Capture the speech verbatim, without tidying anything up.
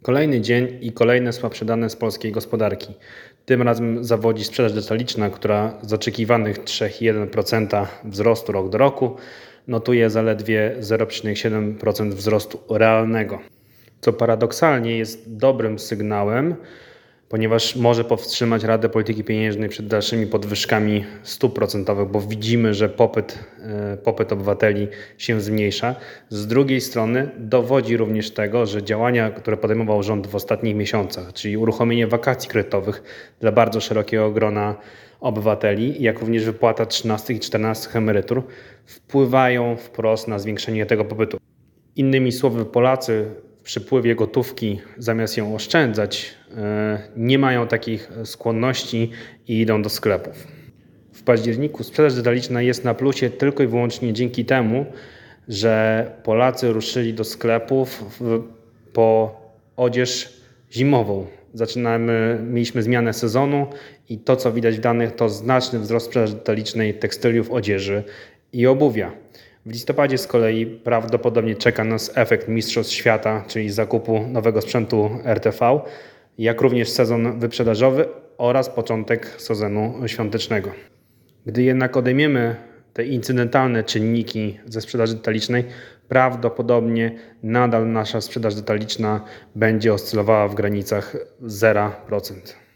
Kolejny dzień i kolejne słabsze dane z polskiej gospodarki. Tym razem zawodzi sprzedaż detaliczna, która z oczekiwanych trzy przecinek jeden procent wzrostu rok do roku notuje zaledwie zero przecinek siedem procent wzrostu realnego. Co paradoksalnie jest dobrym sygnałem, ponieważ może powstrzymać Radę Polityki Pieniężnej przed dalszymi podwyżkami stóp procentowych, bo widzimy, że popyt, popyt obywateli się zmniejsza. Z drugiej strony dowodzi również tego, że działania, które podejmował rząd w ostatnich miesiącach, czyli uruchomienie wakacji kredytowych dla bardzo szerokiego grona obywateli, jak również wypłata trzynastych i czternastych emerytur, wpływają wprost na zwiększenie tego popytu. Innymi słowy, Polacy w przypływie gotówki, zamiast ją oszczędzać, nie mają takich skłonności i idą do sklepów. W październiku sprzedaż detaliczna jest na plusie tylko i wyłącznie dzięki temu, że Polacy ruszyli do sklepów po odzież zimową. Zaczynamy, mieliśmy zmianę sezonu i to, co widać w danych, to znaczny wzrost sprzedaży detalicznej tekstyliów, odzieży i obuwia. W listopadzie z kolei prawdopodobnie czeka nas efekt Mistrzostw Świata, czyli zakupu nowego sprzętu R T V, jak również sezon wyprzedażowy oraz początek sezonu świątecznego. Gdy jednak odejmiemy te incydentalne czynniki ze sprzedaży detalicznej, prawdopodobnie nadal nasza sprzedaż detaliczna będzie oscylowała w granicach zero procent.